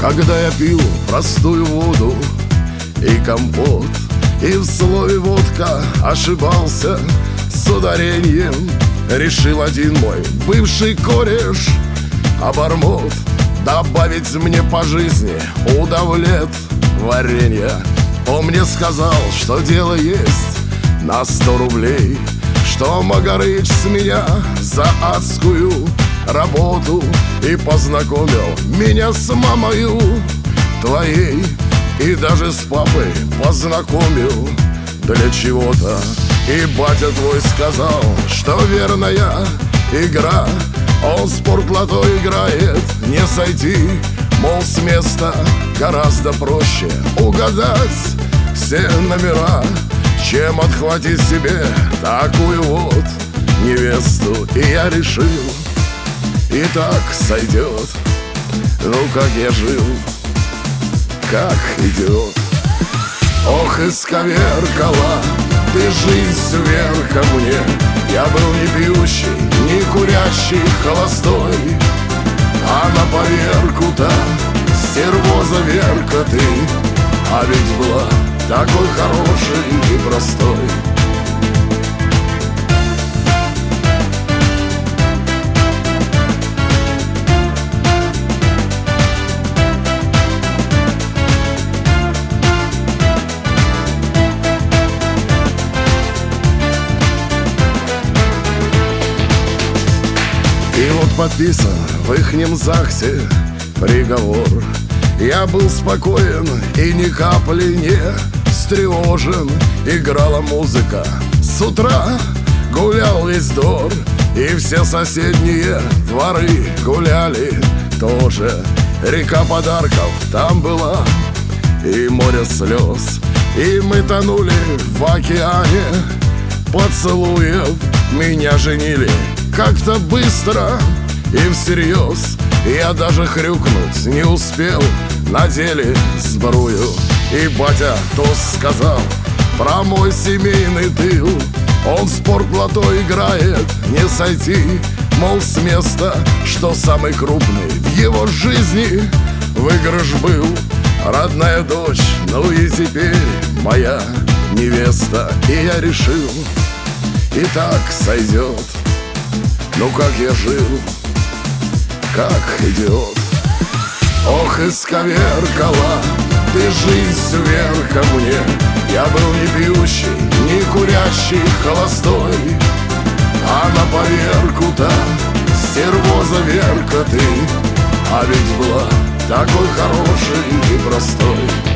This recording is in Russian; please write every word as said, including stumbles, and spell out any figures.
Когда я пил простую воду и компот, и в слове водка ошибался с ударением, решил один мой бывший кореш обормот добавить мне по жизни удовлетворения. Он мне сказал, что дело есть на сто рублей, что Магарыч с меня за адскую работу, и познакомил меня с мамою твоей, и даже с папой познакомил для чего-то. И батя твой сказал, что верная игра, он спортлото играет, не сойти, мол, с места гораздо проще угадать все номера, чем отхватить себе такую вот невесту. И я решил, и так сойдет. Ну как я жил, как идиот. Ох, исковеркала ты жизнь всю вверх ко мне. Я был не пьющий, не курящий, холостой, а на поверку-то стервоза Верка ты. А ведь была такой хороший и простой. И вот подписан в ихнем ЗАГСе приговор. Я был спокоен и ни капли не встревожен. Играла музыка с утра, гулял весь двор, и все соседние дворы гуляли тоже. Река подарков там была и море слез, и мы тонули в океане поцелуев. Меня женили как-то быстро и всерьез. Я даже хрюкнуть не успел, надели сбрую. И батя тост сказал про мой семейный тыл. Он в спортлото играет, не сойти, мол, с места, что самый крупный в его жизни выигрыш был. Родная дочь, ну и теперь моя невеста. И я решил, и так сойдет. Ну как я жил, как идиот. Ох, исковеркала ты жизнь всю вверх ко мне. Я был не пьющий, не курящий, холостой, а на поверку-то стервоза Верка ты. А ведь была такой хороший и простой.